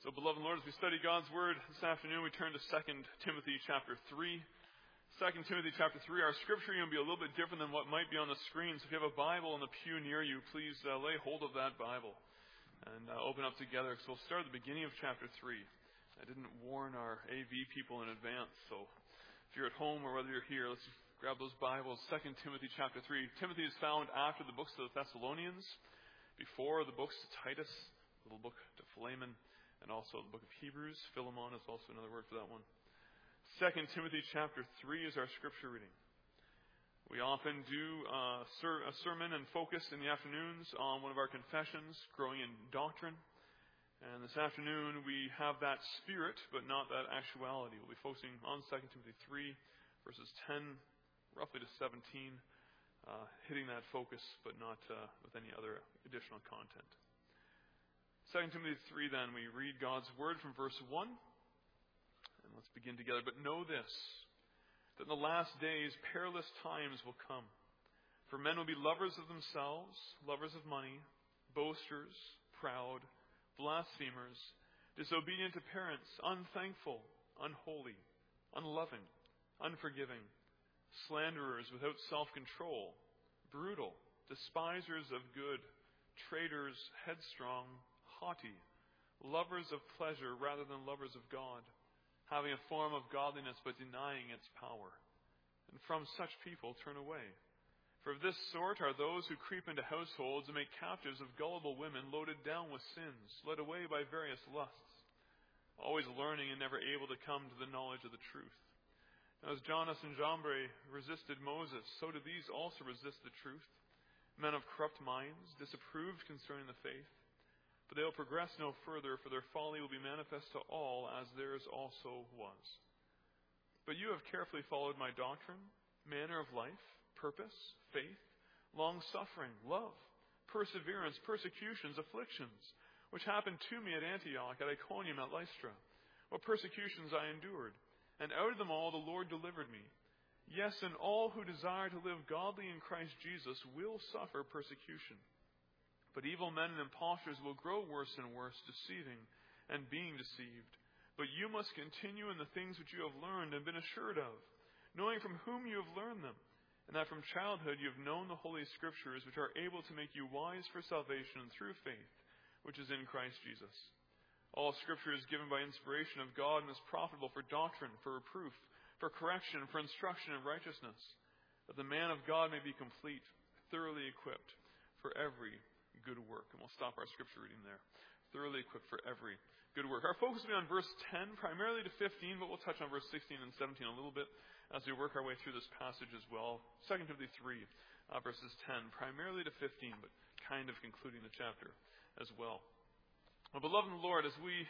So, beloved Lord, as we study God's Word this afternoon, we turn to 2 Timothy chapter 3. 2 Timothy chapter 3, our scripture will be a little bit different than what might be on the screen. So if you have a Bible in the pew near you, please lay hold of that Bible and open up together. So we'll start at the beginning of chapter 3. I didn't warn our AV people in advance, so if you're at home or whether you're here, let's grab those Bibles. 2 Timothy chapter 3. Timothy is found after the books of the Thessalonians, before the books to Titus, the little book to Philemon, and also the book of Hebrews. Philemon is also another word for that one. 2 Timothy chapter 3 is our scripture reading. We often do a sermon and focus in the afternoons on one of our confessions, growing in doctrine. And this afternoon we have that spirit, but not that actuality. We'll be focusing on 2 Timothy 3, verses 10, roughly to 17, hitting that focus, but not with any other additional content. 2 Timothy 3, then, we read God's word from verse 1. And let's begin together. But know this, that in the last days perilous times will come. For men will be lovers of themselves, lovers of money, boasters, proud, blasphemers, disobedient to parents, unthankful, unholy, unloving, unforgiving, slanderers without self-control, brutal, despisers of good, traitors, headstrong, haughty, lovers of pleasure rather than lovers of God, having a form of godliness but denying its power. And from such people turn away. For of this sort are those who creep into households and make captives of gullible women, loaded down with sins, led away by various lusts, always learning and never able to come to the knowledge of the truth. Now, as Jannes and Jambres resisted Moses, so do these also resist the truth. Men of corrupt minds, disapproved concerning the faith. But they will progress no further, for their folly will be manifest to all, as theirs also was. But you have carefully followed my doctrine, manner of life, purpose, faith, long-suffering, love, perseverance, persecutions, afflictions, which happened to me at Antioch, at Iconium, at Lystra. What persecutions I endured, and out of them all the Lord delivered me. Yes, and all who desire to live godly in Christ Jesus will suffer persecution. But evil men and impostors will grow worse and worse, deceiving and being deceived. But you must continue in the things which you have learned and been assured of, knowing from whom you have learned them, and that from childhood you have known the Holy Scriptures, which are able to make you wise for salvation through faith, which is in Christ Jesus. All Scripture is given by inspiration of God and is profitable for doctrine, for reproof, for correction, for instruction in righteousness, that the man of God may be complete, thoroughly equipped for every good work. And we'll stop our scripture reading there. Thoroughly equipped for every good work. Our focus will be on verse 10, primarily to 15, but we'll touch on verse 16 and 17 a little bit as we work our way through this passage as well. 2 Timothy 3, verses 10, primarily to 15, but kind of concluding the chapter as well. Well, beloved in the Lord, as we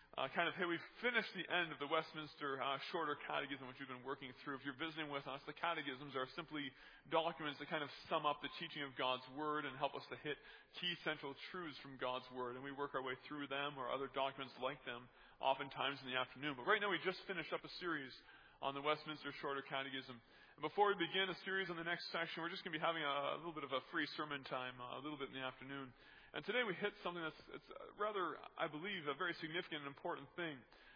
we've finished the end of the Westminster Shorter Catechism, which we've been working through. If you're visiting with us, the catechisms are simply documents that kind of sum up the teaching of God's Word and help us to hit key central truths from God's Word. And we work our way through them or other documents like them, oftentimes in the afternoon. But right now we just finished up a series on the Westminster Shorter Catechism. And before we begin a series on the next section, we're just going to be having a little bit of a free sermon time, a little bit in the afternoon. And today we hit something that's rather, I believe, a very significant and important thing.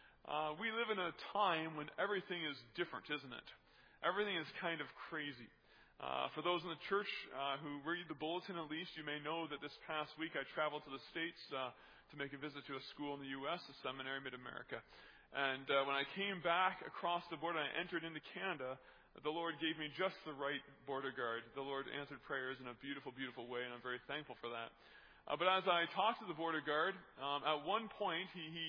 We live in a time when everything is different, isn't it? Everything is kind of crazy. For those in the church who read the bulletin, at least, you may know that this past week I traveled to the States to make a visit to a school in the U.S., a seminary, Mid-America. And when I came back across the border and I entered into Canada, the Lord gave me just the right border guard. The Lord answered prayers in a beautiful, beautiful way, and I'm very thankful for that. But as I talked to the border guard, at one point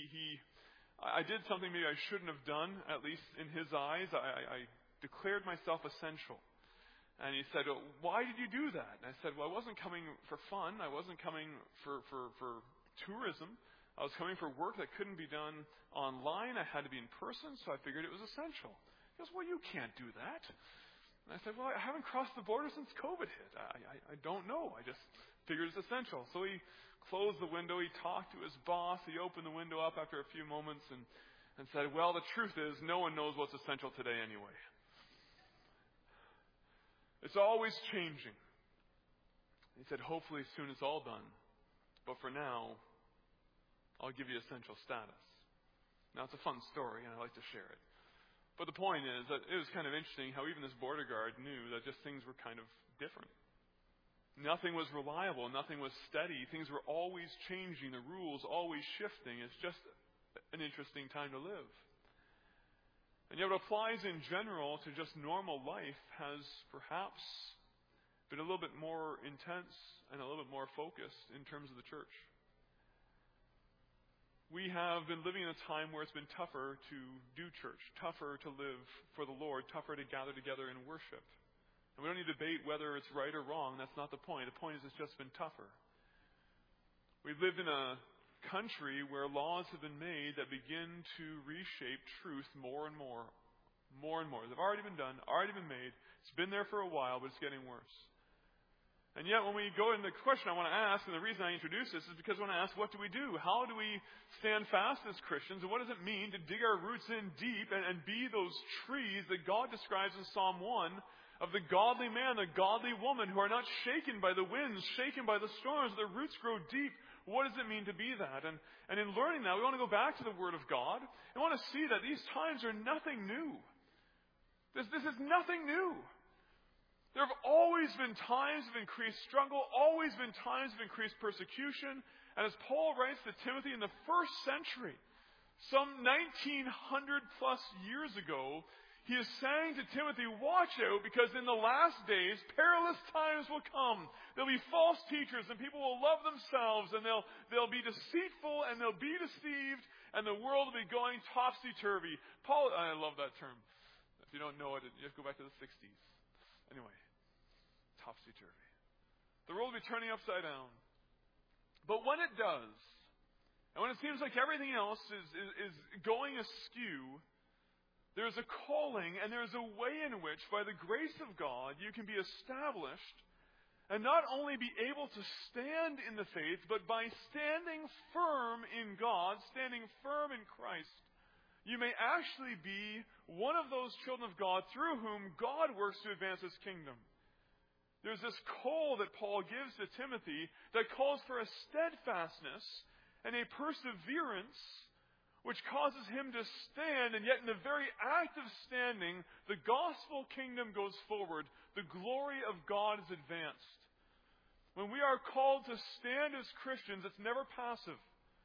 I did something maybe I shouldn't have done, at least in his eyes. I declared myself essential. And he said, "Why did you do that?" And I said, "Well, I wasn't coming for fun. I wasn't coming for tourism. I was coming for work that couldn't be done online. I had to be in person, so I figured it was essential." He goes, "Well, you can't do that." And I said, "Well, I haven't crossed the border since COVID hit. I don't know. I just figured it's essential." So he closed the window. He talked to his boss. He opened the window up after a few moments and said, "Well, the truth is, no one knows what's essential today anyway. It's always changing." He said, "Hopefully soon it's all done. But for now, I'll give you essential status. Now, it's a fun story, and I like to share it. But the point is that it was kind of interesting how even this border guard knew that just things were kind of different. Nothing was reliable. Nothing was steady. Things were always changing. The rules always shifting. It's just an interesting time to live. And yet what applies in general to just normal life has perhaps been a little bit more intense and a little bit more focused in terms of the church. We have been living in a time where it's been tougher to do church, tougher to live for the Lord, tougher to gather together in worship. And we don't need to debate whether it's right or wrong. That's not the point. The point is it's just been tougher. We've lived in a country where laws have been made that begin to reshape truth more and more. More and more. They've already been done, already been made. It's been there for a while, but it's getting worse. And yet when we go into the question I want to ask, and the reason I introduce this is because I want to ask, what do we do? How do we stand fast as Christians? And what does it mean to dig our roots in deep and be those trees that God describes in Psalm 1 of the godly man, the godly woman who are not shaken by the winds, shaken by the storms. Their roots grow deep. What does it mean to be that? And in learning that, we want to go back to the Word of God and want to see that these times are nothing new. This is nothing new. There have always been times of increased struggle, always been times of increased persecution. And as Paul writes to Timothy in the first century, some 1900 plus years ago, he is saying to Timothy, watch out, because in the last days, perilous times will come. There'll be false teachers, and people will love themselves, and they'll be deceitful, and they'll be deceived, and the world will be going topsy-turvy. Paul, I love that term. If you don't know it, you have to go back to the 60s. Anyway, topsy-turvy. The world will be turning upside down. But when it does, and when it seems like everything else is going askew, there's a calling and there's a way in which, by the grace of God, you can be established and not only be able to stand in the faith, but by standing firm in God, standing firm in Christ, you may actually be one of those children of God through whom God works to advance His kingdom. There's this call that Paul gives to Timothy that calls for a steadfastness and a perseverance which causes him to stand, and yet in the very act of standing, the gospel kingdom goes forward. The glory of God is advanced. When we are called to stand as Christians, it's never passive.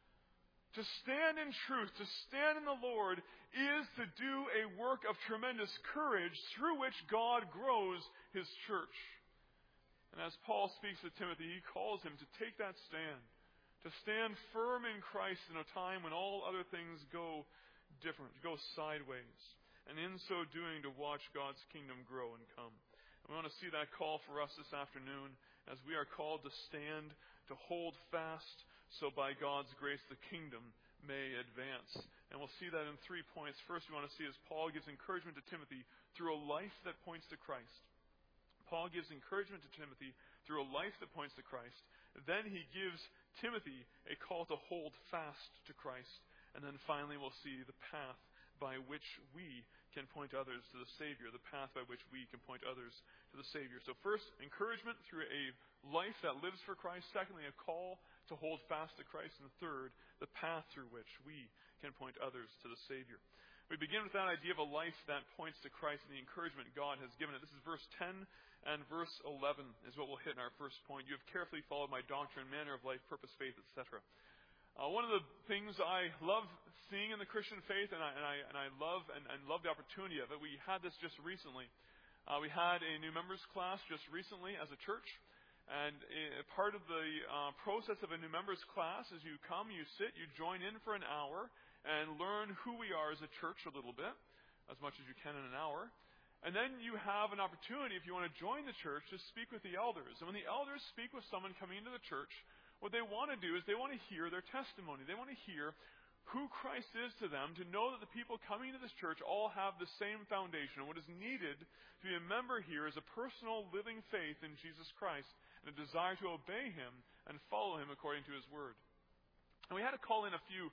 To stand in truth, to stand in the Lord, is to do a work of tremendous courage through which God grows His church. And as Paul speaks to Timothy, he calls him to take that stand, to stand firm in Christ in a time when all other things go different, go sideways. And in so doing, to watch God's kingdom grow and come. And we want to see that call for us this afternoon as we are called to stand, to hold fast, so by God's grace the kingdom may advance. And we'll see that in 3 points. First, we want to see as Paul gives encouragement to Timothy through a life that points to Christ. Paul gives encouragement to Timothy through a life that points to Christ. Then he gives Timothy a call to hold fast to Christ. And then finally we'll see the path by which we can point others to the Savior, the path by which we can point others to the Savior. So first, encouragement through a life that lives for Christ. Secondly, a call to hold fast to Christ. And third, the path through which we can point others to the Savior. We begin with that idea of a life that points to Christ and the encouragement God has given it. This is verse 10 and verse 11 is what we'll hit in our first point. You have carefully followed my doctrine, manner of life, purpose, faith, etc. One of the things I love seeing in the Christian faith, and I love the opportunity of it. We had this just recently. We had a new members class just recently as a church, and part of the process of a new members class is you come, you sit, you join in for an hour, and learn who we are as a church a little bit, as much as you can in an hour. And then you have an opportunity, if you want to join the church, to speak with the elders. And when the elders speak with someone coming into the church, what they want to do is they want to hear their testimony. They want to hear who Christ is to them, to know that the people coming into this church all have the same foundation. And what is needed to be a member here is a personal living faith in Jesus Christ and a desire to obey Him and follow Him according to His Word. And we had to call in a few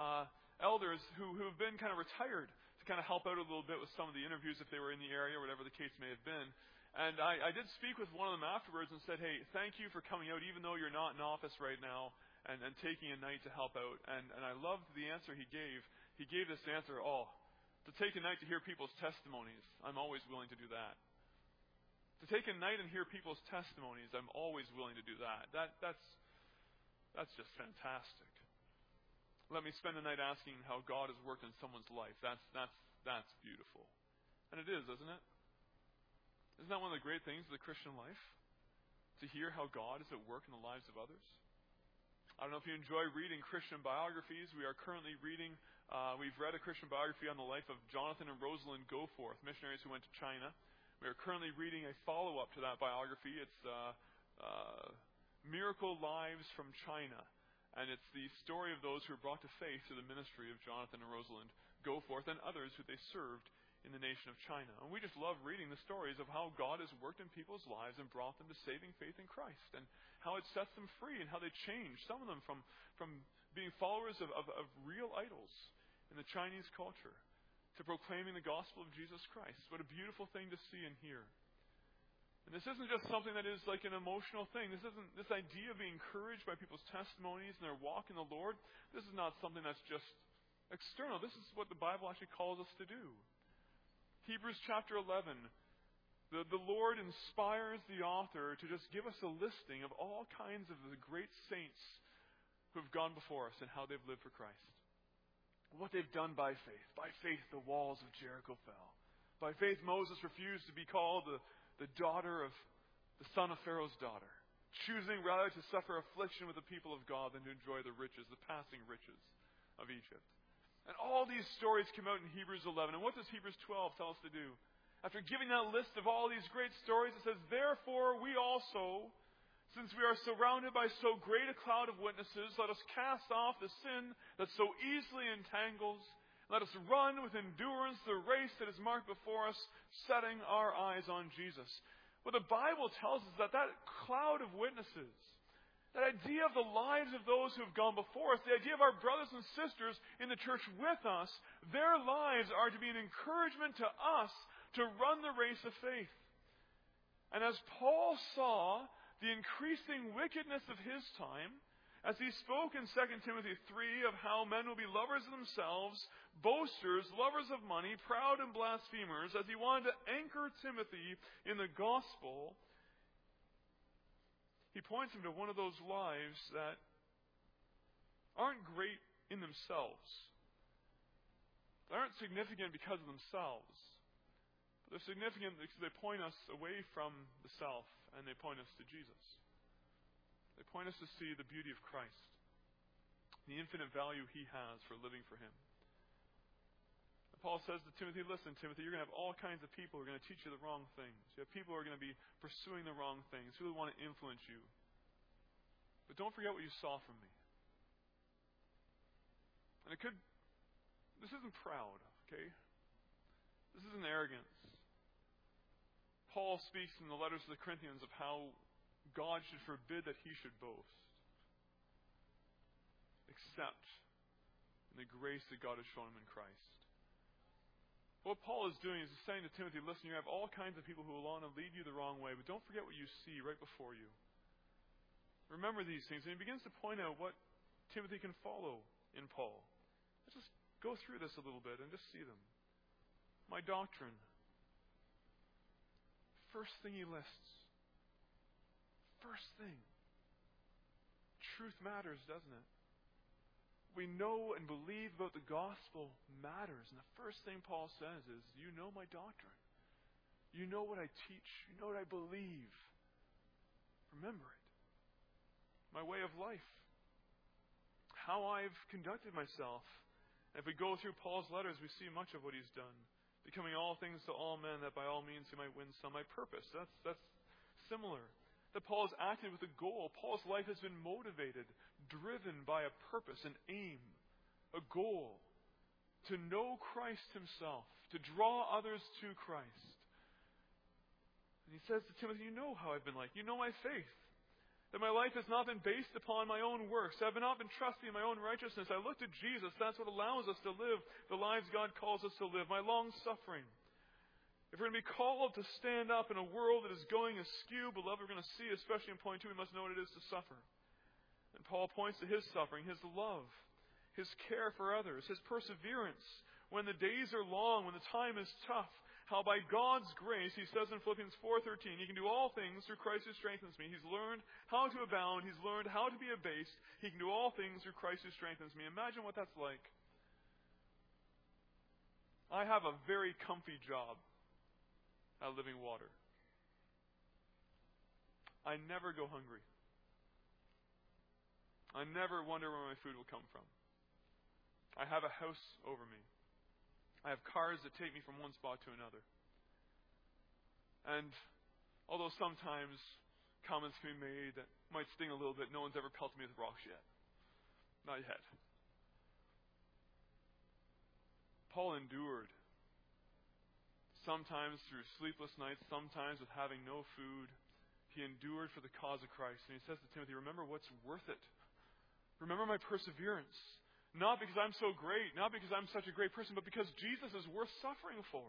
elders who have been kind of retired to kind of help out a little bit with some of the interviews if they were in the area, whatever the case may have been. And I did speak with one of them afterwards and said, hey, thank you for coming out, even though you're not in office right now. and taking a night to help out. And I loved the answer he gave. He gave this answer, to take a night to hear people's testimonies, I'm always willing to do that. To take a night and hear people's testimonies, I'm always willing to do that. That's just fantastic. Let me spend the night asking how God has worked in someone's life. That's beautiful. And it is, isn't it? Isn't that one of the great things of the Christian life? To hear how God is at work in the lives of others? I don't know if you enjoy reading Christian biographies. We are currently reading, we've read a Christian biography on the life of Jonathan and Rosalind Goforth, missionaries who went to China. We are currently reading a follow-up to that biography. It's Miracle Lives from China. And it's the story of those who were brought to faith through the ministry of Jonathan and Rosalind Goforth and others who they served in the nation of China. And we just love reading the stories of how God has worked in people's lives and brought them to saving faith in Christ, and how it sets them free and how they change, some of them from being followers of real idols in the Chinese culture to proclaiming the gospel of Jesus Christ. What a beautiful thing to see and hear. And this isn't just something that is like an emotional thing. This idea of being encouraged by people's testimonies and their walk in the Lord, this is not something that's just external. This is what the Bible actually calls us to do. Hebrews chapter 11, the Lord inspires the author to just give us a listing of all kinds of the great saints who have gone before us and how they've lived for Christ. What they've done by faith. By faith, the walls of Jericho fell. By faith, Moses refused to be called the daughter of the son of Pharaoh's daughter, choosing rather to suffer affliction with the people of God than to enjoy the riches, the passing riches of Egypt. And all these stories come out in Hebrews 11. And what does Hebrews 12 tell us to do? After giving that list of all these great stories, it says, therefore we also, since we are surrounded by so great a cloud of witnesses, let us cast off the sin that so easily entangles. Let us run with endurance the race that is marked before us, setting our eyes on Jesus. What the Bible tells us is that cloud of witnesses, that idea of the lives of those who have gone before us, the idea of our brothers and sisters in the church with us, their lives are to be an encouragement to us to run the race of faith. And as Paul saw the increasing wickedness of his time, as he spoke in 2 Timothy 3 of how men will be lovers of themselves, boasters, lovers of money, proud and blasphemers, as he wanted to anchor Timothy in the gospel, he points him to one of those lives that aren't great in themselves. They aren't significant because of themselves. But they're significant because they point us away from the self and they point us to Jesus. They point us to see the beauty of Christ, the infinite value he has for living for him. Paul says to Timothy, listen, Timothy, you're going to have all kinds of people who are going to teach you the wrong things. You have people who are going to be pursuing the wrong things, who really want to influence you. But don't forget what you saw from me. And this isn't proud, okay? This isn't arrogance. Paul speaks in the letters to the Corinthians of how God should forbid that he should boast, except in the grace that God has shown him in Christ. What Paul is doing is he's saying to Timothy, listen, you have all kinds of people who will want to lead you the wrong way, but don't forget what you see right before you. Remember these things. And he begins to point out what Timothy can follow in Paul. Let's just go through this a little bit and just see them. My doctrine. First thing he lists. First thing. Truth matters, doesn't it? We know and believe about the gospel matters. And the first thing Paul says is, you know my doctrine. You know what I teach. You know what I believe. Remember it. My way of life. How I've conducted myself. And if we go through Paul's letters, we see much of what he's done. Becoming all things to all men, that by all means he might win some. My purpose. That's similar. That Paul has acted with a goal. Paul's life has been motivated, driven by a purpose, an aim, a goal. To know Christ himself. To draw others to Christ. And he says to Timothy, you know how I've been like. You know my faith. That my life has not been based upon my own works. I have not been trusting in my own righteousness. I look to Jesus. That's what allows us to live the lives God calls us to live. My long suffering. If we're going to be called to stand up in a world that is going askew, beloved, we're going to see, especially in point 2, we must know what it is to suffer. And Paul points to his suffering, his love, his care for others, his perseverance when the days are long, when the time is tough. How by God's grace, he says in Philippians 4:13, he can do all things through Christ who strengthens me. He's learned how to abound. He's learned how to be abased. He can do all things through Christ who strengthens me. Imagine what that's like. I have a very comfy job at Living Water. I never go hungry. I never wonder where my food will come from. I have a house over me. I have cars that take me from one spot to another. And although sometimes comments can be made that might sting a little bit, no one's ever pelted me with rocks yet. Not yet. Paul endured. Sometimes through sleepless nights, sometimes with having no food. He endured for the cause of Christ. And he says to Timothy, remember what's worth it. Remember my perseverance. Not because I'm so great, not because I'm such a great person, but because Jesus is worth suffering for.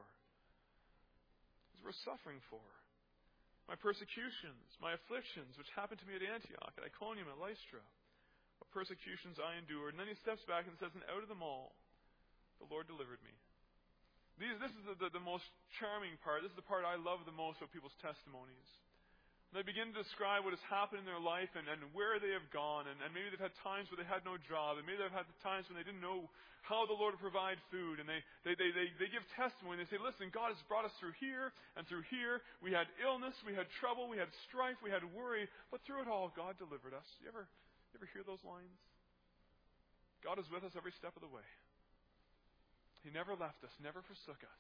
He's worth suffering for. My persecutions, my afflictions, which happened to me at Antioch, at Iconium, at Lystra. What persecutions I endured. And then he steps back and says, and out of them all, the Lord delivered me. This is the most charming part. This is the part I love the most of people's testimonies. They begin to describe what has happened in their life and where they have gone. And maybe they've had times where they had no job. And maybe they've had times when they didn't know how the Lord would provide food. And they give testimony. They say, listen, God has brought us through here and through here. We had illness. We had trouble. We had strife. We had worry. But through it all, God delivered us. You ever hear those lines? God is with us every step of the way. He never left us, never forsook us.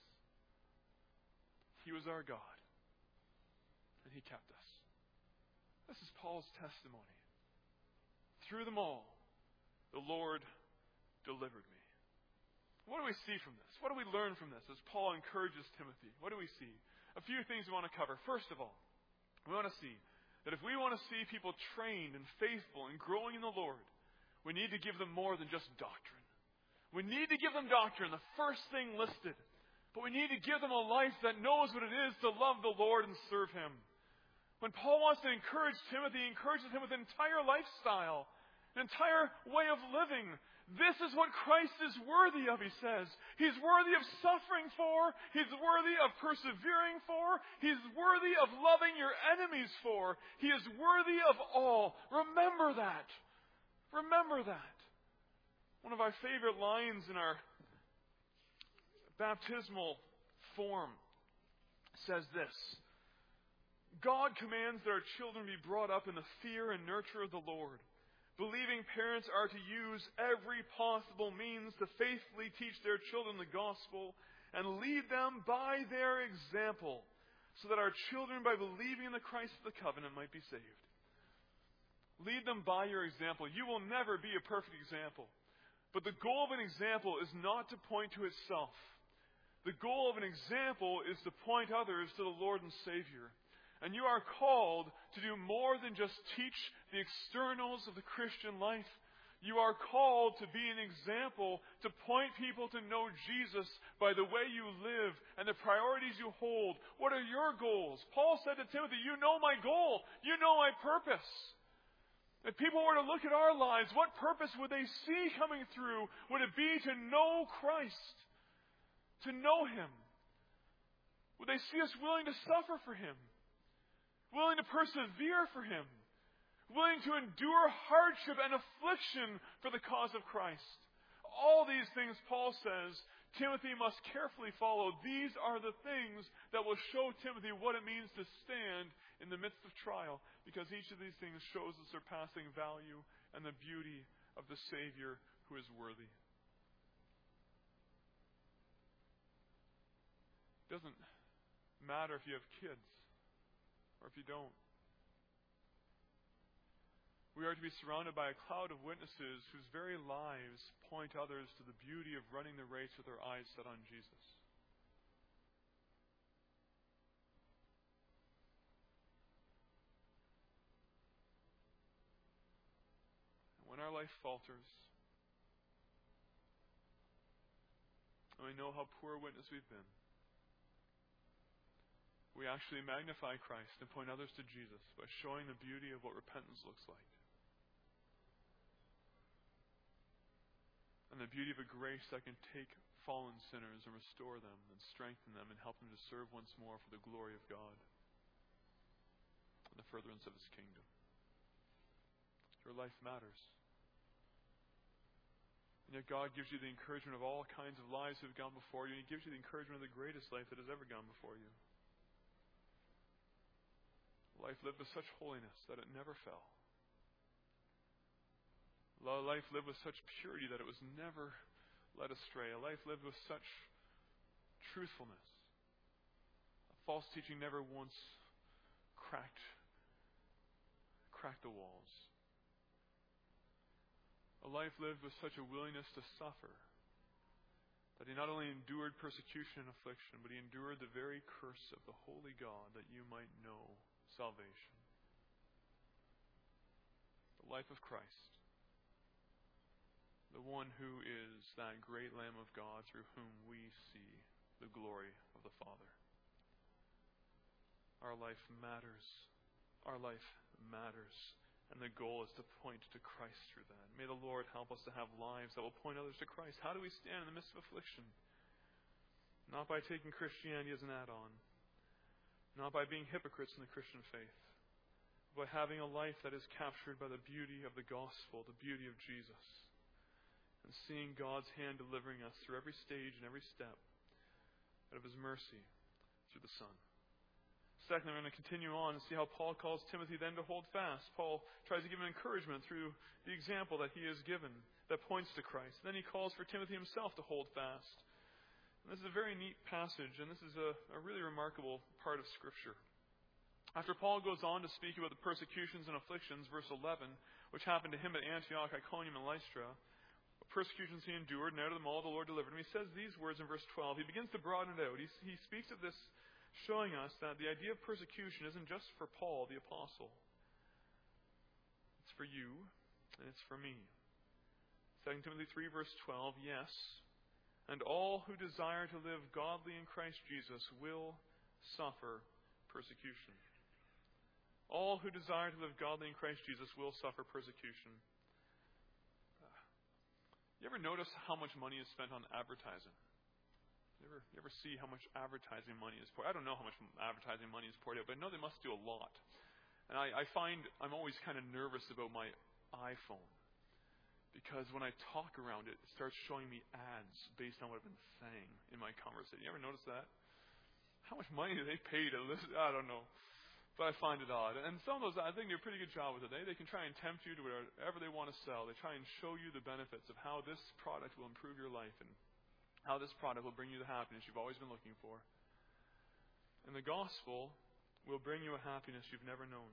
He was our God. And He kept us. This is Paul's testimony. Through them all, the Lord delivered me. What do we see from this? What do we learn from this as Paul encourages Timothy? What do we see? A few things we want to cover. First of all, we want to see that if we want to see people trained and faithful and growing in the Lord, we need to give them more than just doctrine. We need to give them doctrine, the first thing listed. But we need to give them a life that knows what it is to love the Lord and serve Him. When Paul wants to encourage Timothy, he encourages him with an entire lifestyle, an entire way of living. This is what Christ is worthy of, he says. He's worthy of suffering for. He's worthy of persevering for. He's worthy of loving your enemies for. He is worthy of all. Remember that. Remember that. One of our favorite lines in our baptismal form says this. God commands that our children be brought up in the fear and nurture of the Lord. Believing parents are to use every possible means to faithfully teach their children the gospel and lead them by their example, so that our children, by believing in the Christ of the covenant, might be saved. Lead them by your example. You will never be a perfect example. But the goal of an example is not to point to itself. The goal of an example is to point others to the Lord and Savior. And you are called to do more than just teach the externals of the Christian life. You are called to be an example, to point people to know Jesus by the way you live and the priorities you hold. What are your goals? Paul said to Timothy, you know my goal. You know my purpose. If people were to look at our lives, what purpose would they see coming through? Would it be to know Christ? To know Him? Would they see us willing to suffer for Him? Willing to persevere for Him, willing to endure hardship and affliction for the cause of Christ. All these things, Paul says, Timothy must carefully follow. These are the things that will show Timothy what it means to stand in the midst of trial, because each of these things shows the surpassing value and the beauty of the Savior who is worthy. It doesn't matter if you have kids or if you don't. We are to be surrounded by a cloud of witnesses whose very lives point others to the beauty of running the race with their eyes set on Jesus. And when our life falters, and we know how poor a witness we've been, we actually magnify Christ and point others to Jesus by showing the beauty of what repentance looks like. And the beauty of a grace that can take fallen sinners and restore them and strengthen them and help them to serve once more for the glory of God and the furtherance of His kingdom. Your life matters. And yet God gives you the encouragement of all kinds of lives who have gone before you, and He gives you the encouragement of the greatest life that has ever gone before you. Life lived with such holiness that it never fell. A life lived with such purity that it was never led astray. A life lived with such truthfulness. A false teaching never once cracked the walls. A life lived with such a willingness to suffer that He not only endured persecution and affliction, but He endured the very curse of the holy God that you might know salvation. The life of Christ, the one who is that great Lamb of God through whom we see the glory of the Father. Our life matters. Our life matters. And the goal is to point to Christ through that. May the Lord help us to have lives that will point others to Christ. How do we stand in the midst of affliction? Not by taking Christianity as an add-on. Not by being hypocrites in the Christian faith. But by having a life that is captured by the beauty of the gospel, the beauty of Jesus. And seeing God's hand delivering us through every stage and every step out of His mercy through the Son. Secondly, we're going to continue on and see how Paul calls Timothy then to hold fast. Paul tries to give him encouragement through the example that he has given that points to Christ. Then he calls for Timothy himself to hold fast. And this is a very neat passage, and this is a really remarkable part of Scripture. After Paul goes on to speak about the persecutions and afflictions, verse 11, which happened to him at Antioch, Iconium, and Lystra, what persecutions he endured, and out of them all the Lord delivered him. He says these words in verse 12. He begins to broaden it out. He speaks of this, showing us that the idea of persecution isn't just for Paul, the apostle. It's for you, and it's for me. 2 Timothy 3, verse 12, yes, and all who desire to live godly in Christ Jesus will suffer persecution. All who desire to live godly in Christ Jesus will suffer persecution. You ever notice how much money is spent on advertising? You ever see how much advertising money is poured? I don't know how much advertising money is poured out, but I know they must do a lot. And I find I'm always kind of nervous about my iPhone, because when I talk around it, it starts showing me ads based on what I've been saying in my conversation. You ever notice that? How much money do they pay to listen? I don't know. But I find it odd. And some of those, I think, do a pretty good job with it. They can try and tempt you to whatever they want to sell. They try and show you the benefits of how this product will improve your life and how this product will bring you the happiness you've always been looking for. And the gospel will bring you a happiness you've never known.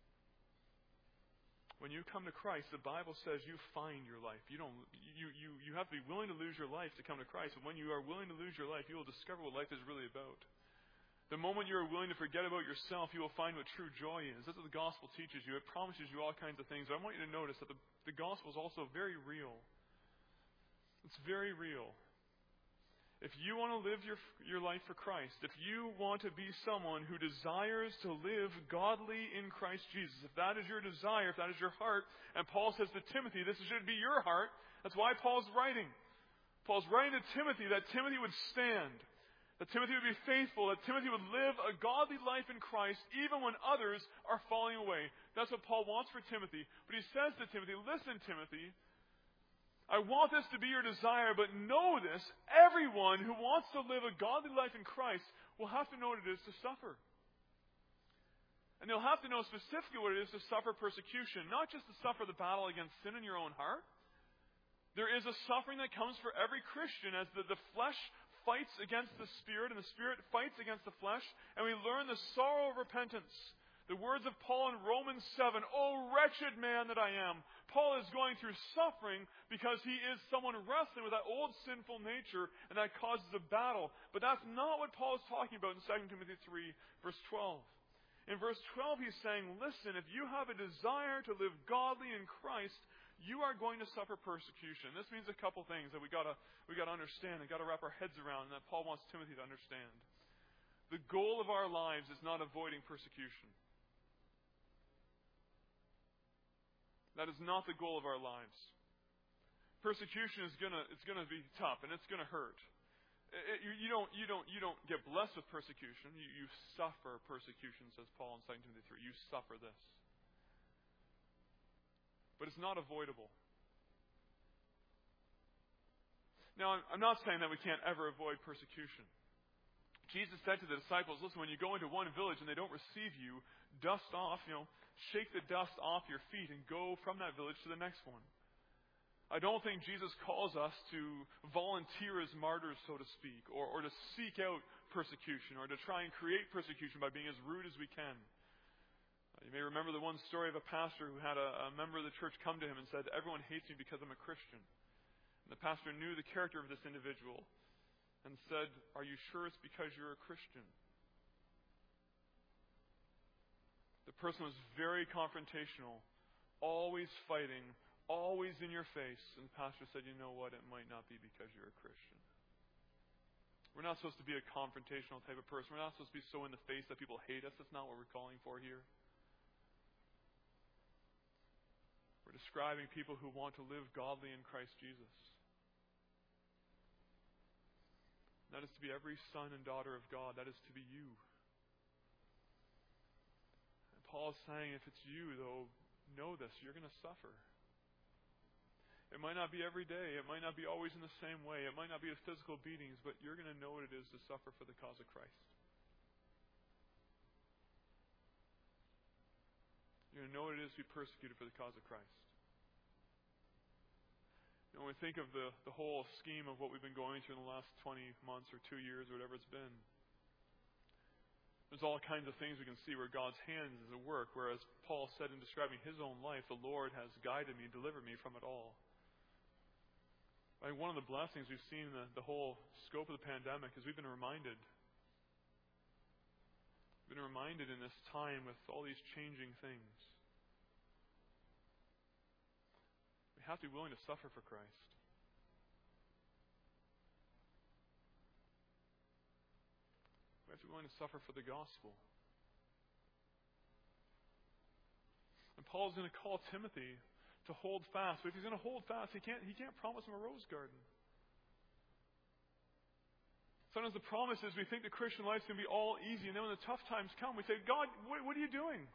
When you come to Christ, the Bible says you find your life. You have to be willing to lose your life to come to Christ. And when you are willing to lose your life, you will discover what life is really about. The moment you are willing to forget about yourself, you will find what true joy is. That's what the gospel teaches you. It promises you all kinds of things. But I want you to notice that the gospel is also very real. It's very real. If you want to live your life for Christ, if you want to be someone who desires to live godly in Christ Jesus, if that is your desire, if that is your heart, and Paul says to Timothy, this should be your heart, that's why Paul's writing. Paul's writing to Timothy that Timothy would stand, that Timothy would be faithful, that Timothy would live a godly life in Christ even when others are falling away. That's what Paul wants for Timothy. But he says to Timothy, listen, Timothy, I want this to be your desire, but know this, everyone who wants to live a godly life in Christ will have to know what it is to suffer. And they'll have to know specifically what it is to suffer persecution, not just to suffer the battle against sin in your own heart. There is a suffering that comes for every Christian as the flesh fights against the Spirit and the Spirit fights against the flesh, and we learn the sorrow of repentance. The words of Paul in Romans 7, "O wretched man that I am." Paul is going through suffering because he is someone wrestling with that old sinful nature, and that causes a battle. But that's not what Paul is talking about in 2 Timothy 3, verse 12. In verse 12, he's saying, listen, if you have a desire to live godly in Christ, you are going to suffer persecution. This means a couple things that we got to understand and got to wrap our heads around, and that Paul wants Timothy to understand. The goal of our lives is not avoiding persecution. That is not the goal of our lives. Persecution is gonna be tough, and it's gonna hurt. You don't get blessed with persecution. You suffer persecution, says Paul in 2 Timothy 3. You suffer this. But it's not avoidable. Now, I'm not saying that we can't ever avoid persecution. Jesus said to the disciples, listen, when you go into one village and they don't receive you, dust off, shake the dust off your feet and go from that village to the next one. I don't think Jesus calls us to volunteer as martyrs, so to speak, or to seek out persecution, or to try and create persecution by being as rude as we can. You may remember the one story of a pastor who had a member of the church come to him and said, everyone hates me because I'm a Christian. And the pastor knew the character of this individual and said, are you sure it's because you're a Christian? The person was very confrontational, always fighting, always in your face. And the pastor said, you know what, it might not be because you're a Christian. We're not supposed to be a confrontational type of person. We're not supposed to be so in the face that people hate us. That's not what we're calling for here. We're describing people who want to live godly in Christ Jesus. That is to be every son and daughter of God. That is to be you. And Paul is saying, if it's you, though, know this, you're going to suffer. It might not be every day. It might not be always in the same way. It might not be with physical beatings, but you're going to know what it is to suffer for the cause of Christ. You're going to know what it is to be persecuted for the cause of Christ. When we think of the whole scheme of what we've been going through in the last 20 months or 2 years or whatever it's been, there's all kinds of things we can see where God's hands is at work, whereas Paul said in describing his own life, the Lord has guided me, delivered me from it all. I think one of the blessings we've seen in the whole scope of the pandemic is we've been reminded. We've been reminded in this time with all these changing things. We have to be willing to suffer for Christ. We have to be willing to suffer for the gospel. And Paul's going to call Timothy to hold fast. But if he's going to hold fast, he can't promise him a rose garden. Sometimes the promise is we think the Christian life's going to be all easy, and then when the tough times come, we say, God, what are you doing?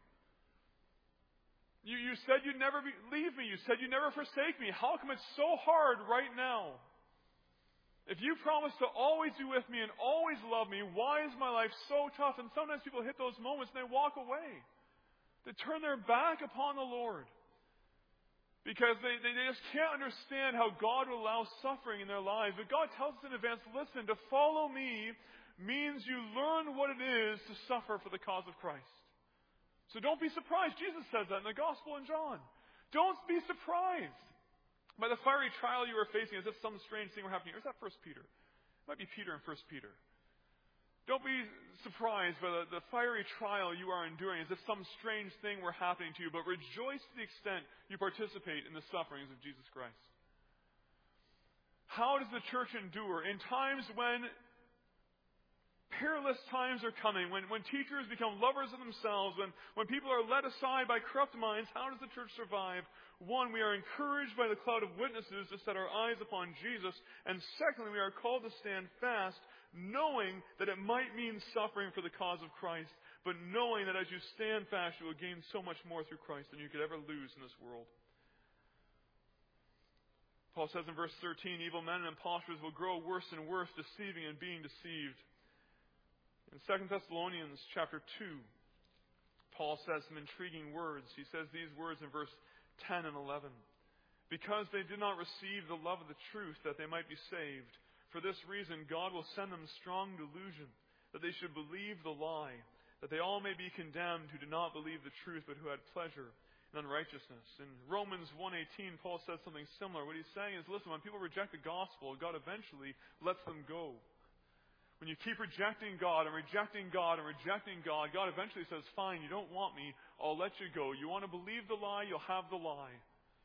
You said you'd never leave me. You said you'd never forsake me. How come it's so hard right now? If you promise to always be with me and always love me, why is my life so tough? And sometimes people hit those moments and they walk away. They turn their back upon the Lord. Because they just can't understand how God will allow suffering in their lives. But God tells us in advance, listen, to follow me means you learn what it is to suffer for the cause of Christ. So don't be surprised. Jesus says that in the Gospel in John. Don't be surprised by the fiery trial you are facing as if some strange thing were happening. Or is that 1 Peter? It might be Peter in 1 Peter. Don't be surprised by the fiery trial you are enduring as if some strange thing were happening to you, but rejoice to the extent you participate in the sufferings of Jesus Christ. How does the church endure? In times when perilous times are coming, when teachers become lovers of themselves, when people are led aside by corrupt minds, how does the church survive? One, we are encouraged by the cloud of witnesses to set our eyes upon Jesus. And secondly, we are called to stand fast, knowing that it might mean suffering for the cause of Christ, but knowing that as you stand fast, you will gain so much more through Christ than you could ever lose in this world. Paul says in verse 13, evil men and impostors will grow worse and worse, deceiving and being deceived. In 2 Thessalonians chapter 2, Paul says some intriguing words. He says these words in verse 10 and 11. Because they did not receive the love of the truth that they might be saved, for this reason God will send them strong delusion, that they should believe the lie, that they all may be condemned who do not believe the truth, but who had pleasure in unrighteousness. In Romans 1:18, Paul says something similar. What he's saying is, listen, when people reject the gospel, God eventually lets them go. When you keep rejecting God and rejecting God and rejecting God, God eventually says, fine, you don't want me, I'll let you go. You want to believe the lie, you'll have the lie.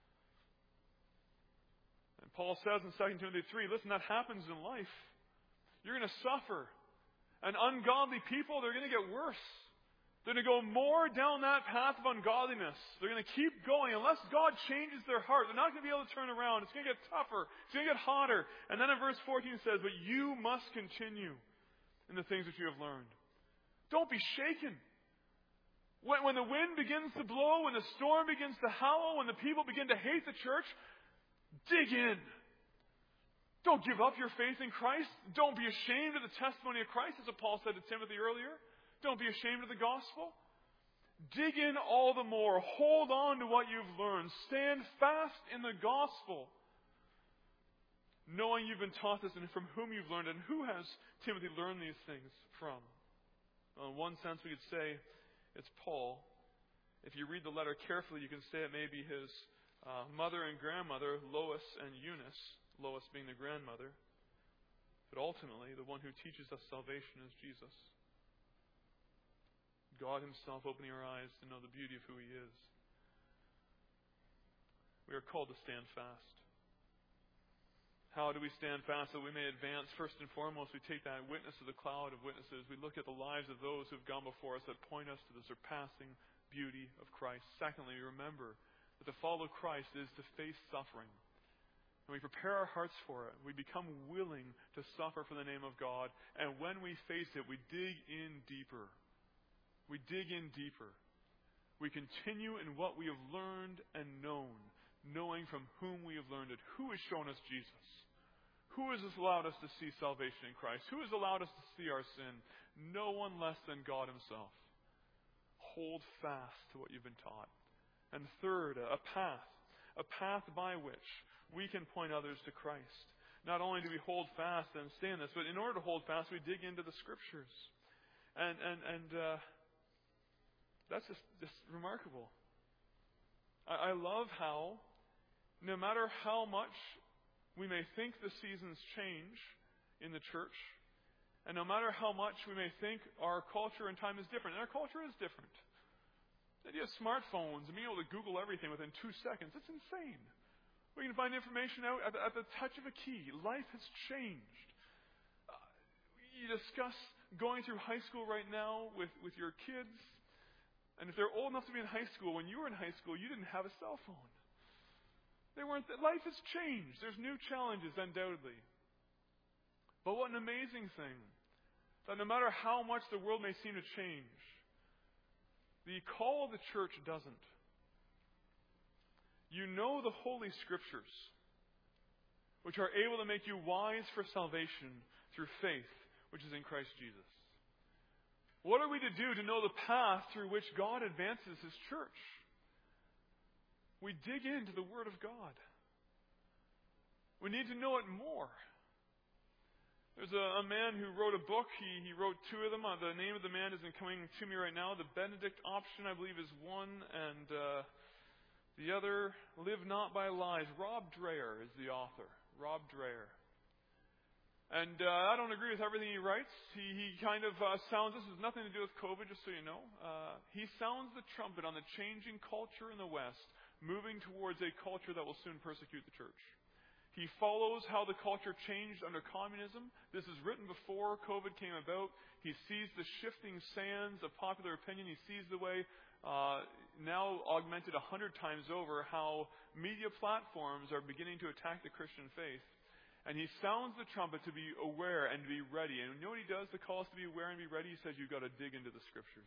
And Paul says in 2 Timothy 3, listen, that happens in life. You're going to suffer. And ungodly people, they're going to get worse. They're going to go more down that path of ungodliness. They're going to keep going unless God changes their heart. They're not going to be able to turn around. It's going to get tougher. It's going to get hotter. And then in verse 14 it says, but you must continue in the things that you have learned. Don't be shaken. When the wind begins to blow, when the storm begins to howl, when the people begin to hate the church, dig in. Don't give up your faith in Christ. Don't be ashamed of the testimony of Christ, as Paul said to Timothy earlier. Don't be ashamed of the gospel. Dig in all the more. Hold on to what you've learned. Stand fast in the gospel, knowing you've been taught this and from whom you've learned. And who has Timothy learned these things from? Well, in one sense, we could say it's Paul. If you read the letter carefully, you can say it may be his mother and grandmother, Lois and Eunice, Lois being the grandmother. But ultimately, the one who teaches us salvation is Jesus. God himself opening our eyes to know the beauty of who he is. We are called to stand fast. How do we stand fast so we may advance? First and foremost, we take that witness of the cloud of witnesses. We look at the lives of those who have gone before us that point us to the surpassing beauty of Christ. Secondly, remember that to follow Christ is to face suffering. And we prepare our hearts for it. We become willing to suffer for the name of God. And when we face it, we dig in deeper. We dig in deeper. We continue in what we have learned and known, knowing from whom we have learned it. Who has shown us Jesus? Who has allowed us to see salvation in Christ? Who has allowed us to see our sin? No one less than God himself. Hold fast to what you've been taught. And third, a path by which we can point others to Christ. Not only do we hold fast and stay in this, but in order to hold fast, we dig into the Scriptures. And that's just remarkable. I love how, no matter how much we may think the seasons change in the church, and no matter how much we may think our culture and time is different, and our culture is different. The idea of smartphones and being able to Google everything within 2 seconds, it's insane. We can find information out at the touch of a key. Life has changed. You discuss going through high school right now with your kids. And if they're old enough to be in high school, when you were in high school, you didn't have a cell phone. Life has changed. There's new challenges, undoubtedly. But what an amazing thing, that no matter how much the world may seem to change, the call of the church doesn't. You know the Holy Scriptures, which are able to make you wise for salvation through faith, which is in Christ Jesus. What are we to do to know the path through which God advances his church? We dig into the Word of God. We need to know it more. There's a man who wrote a book. He wrote 2 of them. The name of the man isn't coming to me right now. The Benedict Option, I believe, is one. And the other, Live Not by Lies. Rob Dreher is the author. Rob Dreher. And I don't agree with everything he writes. He kind of sounds, this has nothing to do with COVID, just so you know. He sounds the trumpet on the changing culture in the West, moving towards a culture that will soon persecute the church. He follows how the culture changed under communism. This is written before COVID came about. He sees the shifting sands of popular opinion. He sees the way, now augmented 100 times over, how media platforms are beginning to attack the Christian faith. And he sounds the trumpet to be aware and to be ready. And you know what he does to call us to be aware and be ready? He says, you've got to dig into the Scriptures.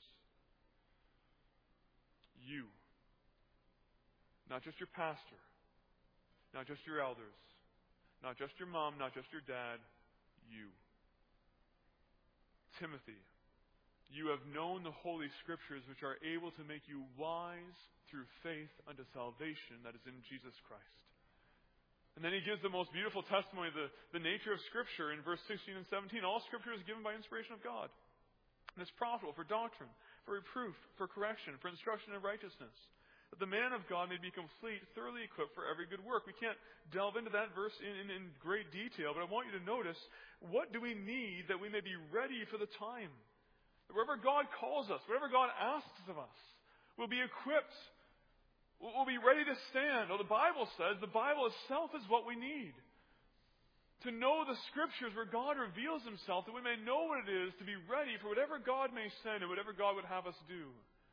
You. Not just your pastor. Not just your elders. Not just your mom. Not just your dad. You. Timothy, you have known the Holy Scriptures, which are able to make you wise through faith unto salvation that is in Jesus Christ. And then he gives the most beautiful testimony of the nature of Scripture in verse 16 and 17. All Scripture is given by inspiration of God. And it's profitable for doctrine, for reproof, for correction, for instruction in righteousness, that the man of God may be complete, thoroughly equipped for every good work. We can't delve into that verse in great detail, but I want you to notice, what do we need that we may be ready for the time? Wherever God calls us, whatever God asks of us, we'll be equipped. We'll be ready to stand. Well, the Bible says the Bible itself is what we need. To know the Scriptures where God reveals Himself, that we may know what it is to be ready for whatever God may send and whatever God would have us do.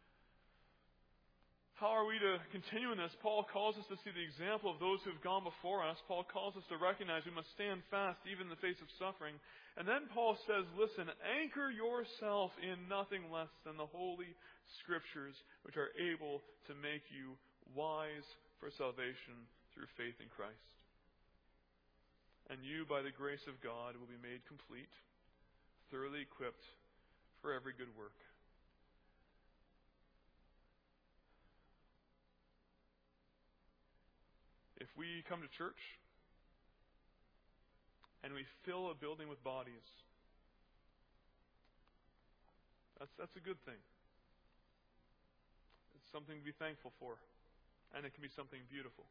How are we to continue in this? Paul calls us to see the example of those who have gone before us. Paul calls us to recognize we must stand fast even in the face of suffering. And then Paul says, listen, anchor yourself in nothing less than the Holy Scriptures, which are able to make you wise for salvation through faith in Christ. And you, by the grace of God, will be made complete, thoroughly equipped for every good work. If we come to church and we fill a building with bodies, that's a good thing. It's something to be thankful for, and it can be something beautiful.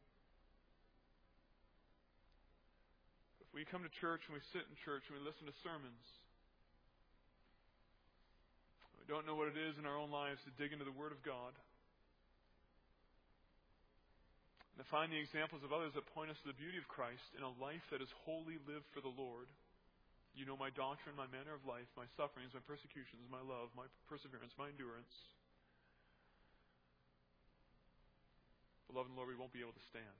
If we come to church and we sit in church and we listen to sermons, we don't know what it is in our own lives to dig into the Word of God, and to find the examples of others that point us to the beauty of Christ in a life that is wholly lived for the Lord. You know my doctrine, my manner of life, my sufferings, my persecutions, my love, my perseverance, my endurance. Beloved Lord, we won't be able to stand.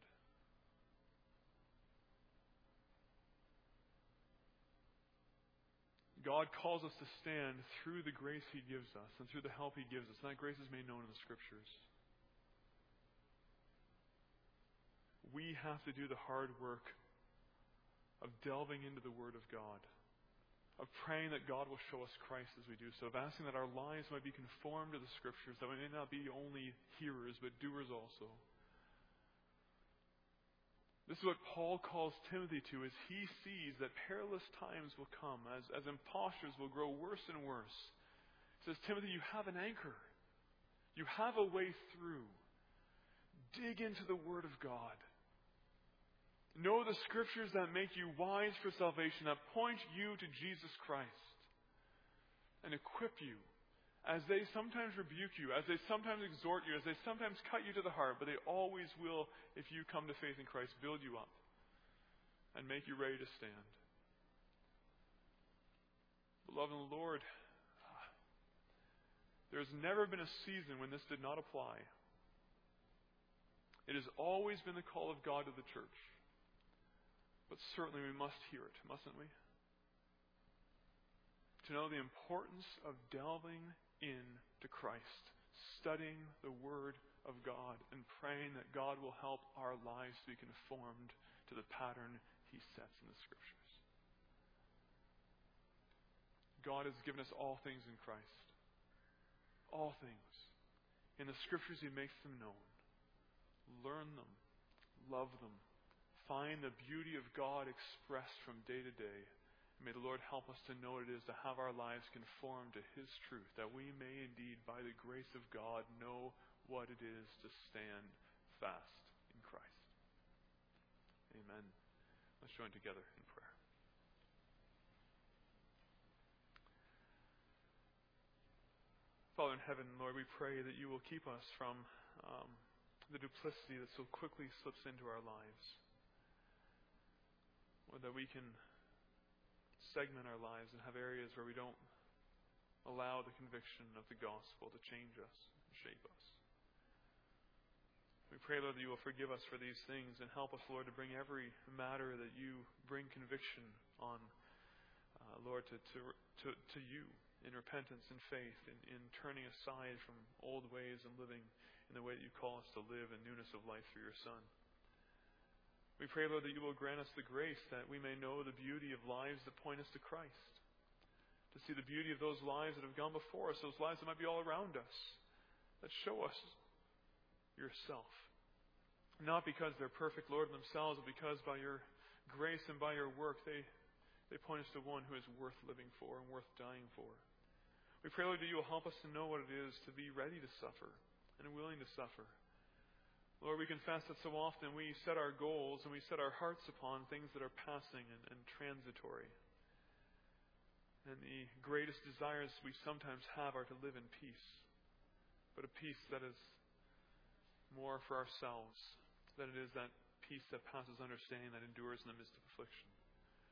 God calls us to stand through the grace He gives us and through the help He gives us. And that grace is made known in the Scriptures. We have to do the hard work of delving into the Word of God, of praying that God will show us Christ as we do so, of asking that our lives might be conformed to the Scriptures, that we may not be only hearers but doers also. This is what Paul calls Timothy to as he sees that perilous times will come, as impostors will grow worse and worse. He says, Timothy, you have an anchor. You have a way through. Dig into the Word of God. Know the Scriptures that make you wise for salvation, that point you to Jesus Christ, and equip you as they sometimes rebuke you, as they sometimes exhort you, as they sometimes cut you to the heart, but they always will, if you come to faith in Christ, build you up and make you ready to stand. Beloved in the Lord, there's never been a season when this did not apply. It has always been the call of God to the church. But certainly we must hear it, mustn't we? To know the importance of delving into Christ, studying the Word of God, and praying that God will help our lives to be conformed to the pattern He sets in the Scriptures. God has given us all things in Christ. All things. In the Scriptures He makes them known. Learn them. Love them. Find the beauty of God expressed from day to day. May the Lord help us to know what it is to have our lives conform to His truth, that we may indeed, by the grace of God, know what it is to stand fast in Christ. Amen. Let's join together in prayer. Father in heaven, Lord, we pray that you will keep us from the duplicity that so quickly slips into our lives. Or that we can segment our lives and have areas where we don't allow the conviction of the gospel to change us and shape us. We pray, Lord, that you will forgive us for these things and help us, Lord, to bring every matter that you bring conviction on, Lord, to you in repentance and faith, in turning aside from old ways and living in the way that you call us to live in newness of life through your Son. We pray, Lord, that you will grant us the grace that we may know the beauty of lives that point us to Christ. To see the beauty of those lives that have gone before us, those lives that might be all around us, that show us yourself. Not because they're perfect, Lord, in themselves, but because by your grace and by your work, they point us to one who is worth living for and worth dying for. We pray, Lord, that you will help us to know what it is to be ready to suffer and willing to suffer. Lord, we confess that so often we set our goals and we set our hearts upon things that are passing and transitory. And the greatest desires we sometimes have are to live in peace, but a peace that is more for ourselves than it is that peace that passes understanding that endures in the midst of affliction.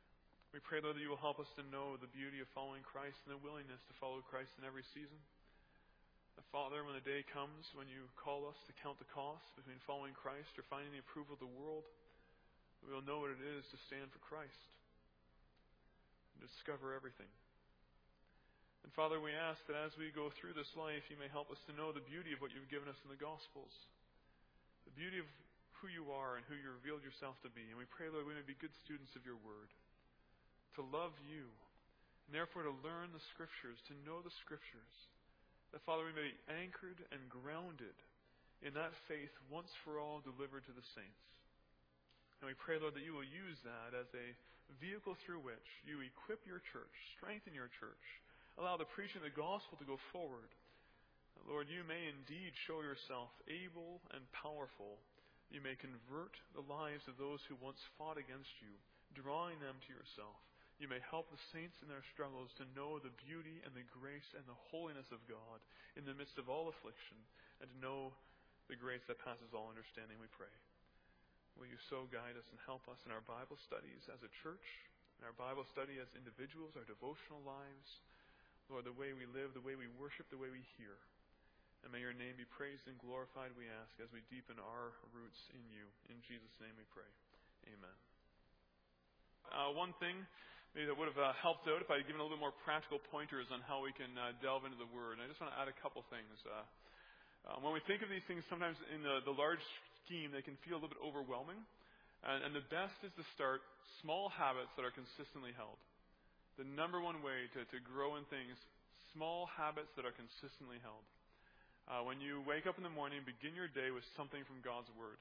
We pray, Lord, that you will help us to know the beauty of following Christ and the willingness to follow Christ in every season. Father, when the day comes when you call us to count the cost between following Christ or finding the approval of the world, we will know what it is to stand for Christ and discover everything. And Father, we ask that as we go through this life, you may help us to know the beauty of what you've given us in the Gospels, the beauty of who you are and who you revealed yourself to be. And we pray, Lord, we may be good students of your word, to love you, and therefore to learn the Scriptures, to know the Scriptures. That, Father, we may be anchored and grounded in that faith once for all delivered to the saints. And we pray, Lord, that you will use that as a vehicle through which you equip your church, strengthen your church, allow the preaching of the gospel to go forward. Lord, you may indeed show yourself able and powerful. You may convert the lives of those who once fought against you, drawing them to yourself. You may help the saints in their struggles to know the beauty and the grace and the holiness of God in the midst of all affliction, and to know the grace that passes all understanding, we pray. Will you so guide us and help us in our Bible studies as a church, in our Bible study as individuals, our devotional lives, Lord, the way we live, the way we worship, the way we hear. And may your name be praised and glorified, we ask, as we deepen our roots in you. In Jesus' name we pray. Amen. One thing maybe that would have helped out if I had given a little bit more practical pointers on how we can delve into the Word. And I just want to add a couple things. When we think of these things, sometimes in the large scheme, they can feel a little bit overwhelming. And the best is to start small habits that are consistently held. The number one way to grow in things, small habits that are consistently held. When you wake up in the morning, begin your day with something from God's Word.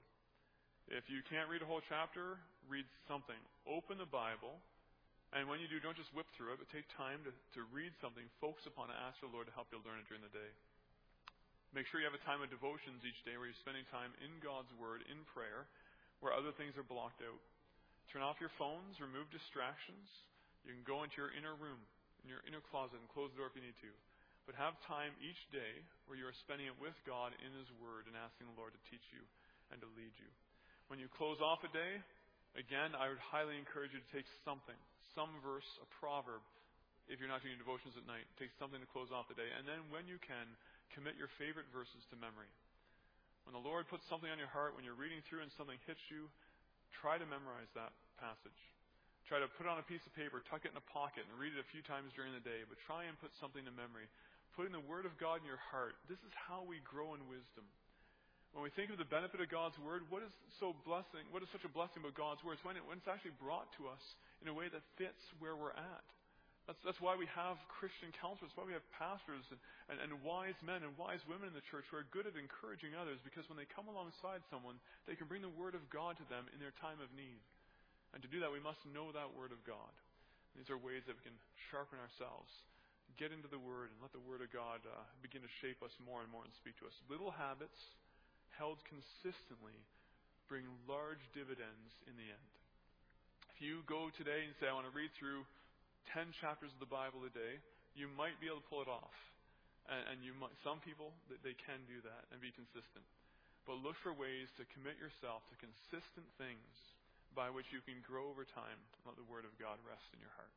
If you can't read a whole chapter, read something. Open the Bible. And when you do, don't just whip through it, but take time to read something, focus upon it, ask the Lord to help you learn it during the day. Make sure you have a time of devotions each day where you're spending time in God's Word, in prayer, where other things are blocked out. Turn off your phones, remove distractions. You can go into your inner room, in your inner closet, and close the door if you need to. But have time each day where you are spending it with God in His Word and asking the Lord to teach you and to lead you. When you close off a day, again, I would highly encourage you to take something, some verse, a proverb. If you're not doing devotions at night, take something to close off the day. And then when you can, commit your favorite verses to memory. When the Lord puts something on your heart, when you're reading through and something hits you, try to memorize that passage. Try to put it on a piece of paper, tuck it in a pocket, and read it a few times during the day. But try and put something to memory. Putting the Word of God in your heart, this is how we grow in wisdom. When we think of the benefit of God's Word, what is such a blessing about God's Word? It's when it's actually brought to us in a way that fits where we're at. That's why we have Christian counselors, that's why we have pastors and wise men and wise women in the church who are good at encouraging others, because when they come alongside someone, they can bring the Word of God to them in their time of need. And to do that, we must know that Word of God. These are ways that we can sharpen ourselves, get into the Word, and let the Word of God begin to shape us more and more and speak to us. Little habits held consistently bring large dividends in the end. If you go today and say, I want to read through 10 chapters of the Bible a day, you might be able to pull it off. And some people, they can do that and be consistent. But look for ways to commit yourself to consistent things by which you can grow over time and let the Word of God rest in your heart.